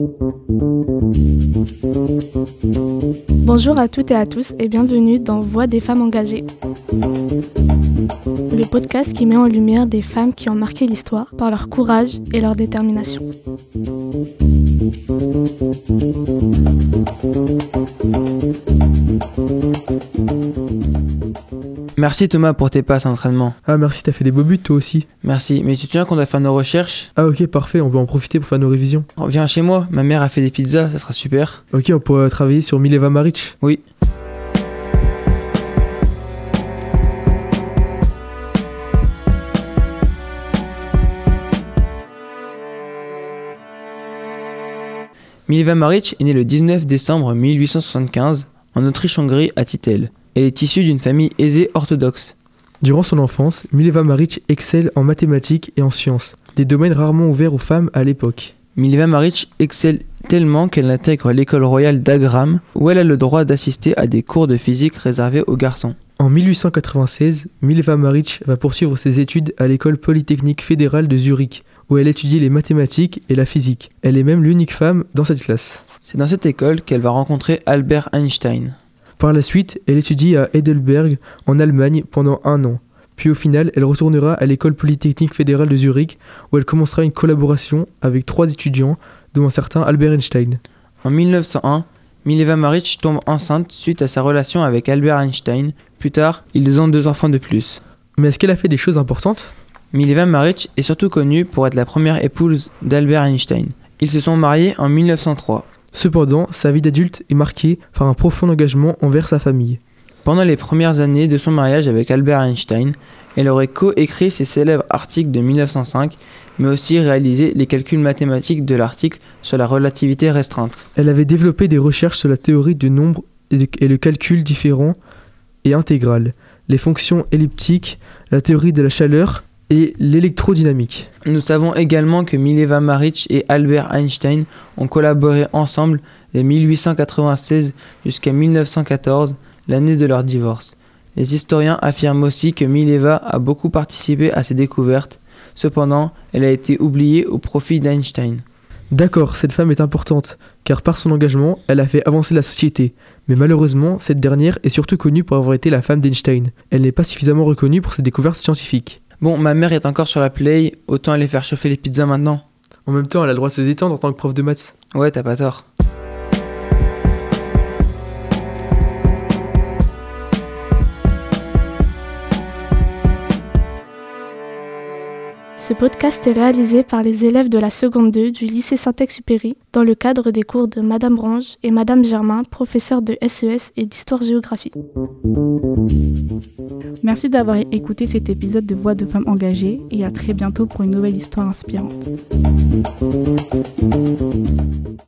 Bonjour à toutes et à tous et bienvenue dans Voix des femmes engagées. Le podcast qui met en lumière des femmes qui ont marqué l'histoire par leur courage et leur détermination. Merci Thomas pour tes passes à l'entraînement. Ah merci, t'as fait des beaux buts toi aussi. Merci, mais tu te souviens qu'on doit faire nos recherches ? Ah ok, parfait, on peut en profiter pour faire nos révisions. Viens chez moi, ma mère a fait des pizzas, ça sera super. Ok, on pourra travailler sur Mileva Maric. Oui. Mileva Maric est née le 19 décembre 1875 en Autriche-Hongrie à Titel. Elle est issue d'une famille aisée orthodoxe. Durant son enfance, Mileva Maric excelle en mathématiques et en sciences, des domaines rarement ouverts aux femmes à l'époque. Mileva Maric excelle tellement qu'elle intègre l'école royale d'Agram, où elle a le droit d'assister à des cours de physique réservés aux garçons. En 1896, Mileva Maric va poursuivre ses études à l'école polytechnique fédérale de Zurich, où elle étudie les mathématiques et la physique. Elle est même l'unique femme dans cette classe. C'est dans cette école qu'elle va rencontrer Albert Einstein. Par la suite, elle étudie à Heidelberg, en Allemagne, pendant 1 an. Puis au final, elle retournera à l'école polytechnique fédérale de Zurich, où elle commencera une collaboration avec 3 étudiants, dont un certain Albert Einstein. En 1901, Mileva Maric tombe enceinte suite à sa relation avec Albert Einstein. Plus tard, ils ont 2 enfants de plus. Mais est-ce qu'elle a fait des choses importantes ? Mileva Maric est surtout connue pour être la première épouse d'Albert Einstein. Ils se sont mariés en 1903. Cependant, sa vie d'adulte est marquée par un profond engagement envers sa famille. Pendant les premières années de son mariage avec Albert Einstein, elle aurait co-écrit ses célèbres articles de 1905, mais aussi réalisé les calculs mathématiques de l'article sur la relativité restreinte. Elle avait développé des recherches sur la théorie du nombre et le calcul différent et intégral, les fonctions elliptiques, la théorie de la chaleur et l'électrodynamique. Nous savons également que Mileva Maric et Albert Einstein ont collaboré ensemble de 1896 jusqu'à 1914, l'année de leur divorce. Les historiens affirment aussi que Mileva a beaucoup participé à ces découvertes. Cependant, elle a été oubliée au profit d'Einstein. D'accord, cette femme est importante, car par son engagement, elle a fait avancer la société. Mais malheureusement, cette dernière est surtout connue pour avoir été la femme d'Einstein. Elle n'est pas suffisamment reconnue pour ses découvertes scientifiques. Bon, ma mère est encore sur la play, autant aller faire chauffer les pizzas maintenant. En même temps, elle a le droit de se détendre en tant que prof de maths. Ouais, t'as pas tort. Ce podcast est réalisé par les élèves de la seconde 2 du lycée Saint-Exupéry dans le cadre des cours de Madame Brange et Madame Germain, professeurs de SES et d'histoire-géographie. Merci d'avoir écouté cet épisode de Voix de femmes engagées et à très bientôt pour une nouvelle histoire inspirante.